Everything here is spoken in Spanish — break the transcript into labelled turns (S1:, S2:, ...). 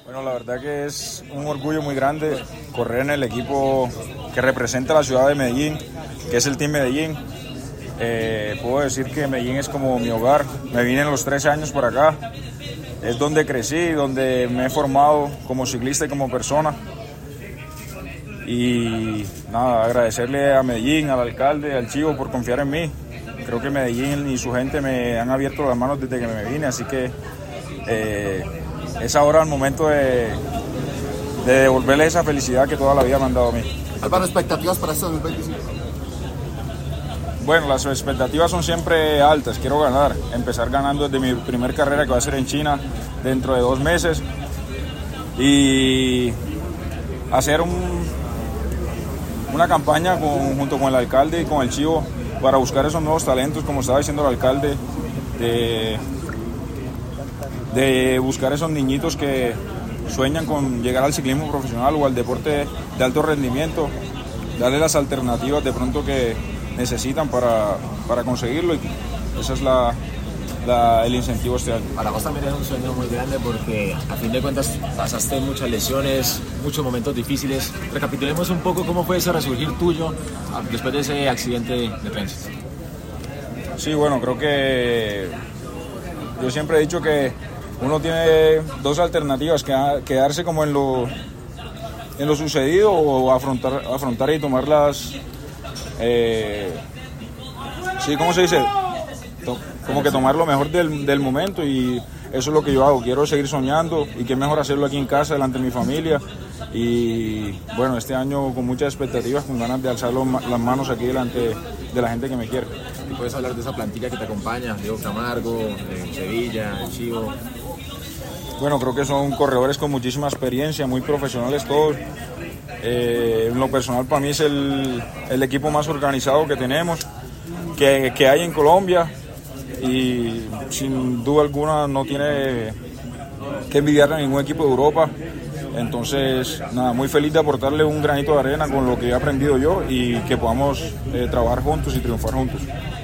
S1: Bueno, la verdad que es un orgullo muy grande correr en el equipo que representa la ciudad de Medellín, que es el Team Medellín. Puedo decir que Medellín es como mi hogar. Me vine a los 13 años por acá. Es donde crecí, donde me he formado como ciclista y como persona. Y nada, agradecerle a Medellín, al alcalde, al Chivo por confiar en mí. Creo que Medellín y su gente me han abierto las manos desde que me vine, así que es ahora el momento de devolverle esa felicidad que toda la vida me han dado a mí.
S2: Álvaro, ¿expectativas para este 2025?
S1: Bueno, las expectativas son siempre altas, quiero ganar, empezar ganando desde mi primer carrera que va a ser en China dentro de 2 meses y hacer una campaña junto con el alcalde y con el Chivo para buscar esos nuevos talentos, como estaba diciendo el alcalde, de buscar esos niñitos que sueñan con llegar al ciclismo profesional o al deporte de alto rendimiento, darle las alternativas de pronto que necesitan para conseguirlo, y ese es el incentivo este año.
S3: Para vos también es un sueño muy grande porque a fin de cuentas pasaste muchas lesiones, muchos momentos difíciles. Recapitulemos un poco cómo fue ese resurgir tuyo después de ese accidente de tránsito.
S1: Sí, bueno, creo que yo siempre he dicho que uno tiene 2 alternativas: quedarse como en lo sucedido o afrontar y tomar las... ¿cómo se dice? Como que tomar lo mejor del momento, y eso es lo que yo hago. Quiero seguir soñando, y qué mejor hacerlo aquí en casa, delante de mi familia. Y bueno, este año con muchas expectativas, con ganas de alzar las manos aquí delante de la gente que me quiere.
S3: ¿Y puedes hablar de esa plantilla que te acompaña? Diego Camargo, Sevilla, el Chivo.
S1: Bueno, creo que son corredores con muchísima experiencia, muy profesionales todos. En lo personal, para mí es el equipo más organizado que tenemos, que hay en Colombia, y sin duda alguna no tiene que envidiarle a ningún equipo de Europa. Entonces, nada, muy feliz de aportarle un granito de arena con lo que he aprendido yo, y que podamos trabajar juntos y triunfar juntos.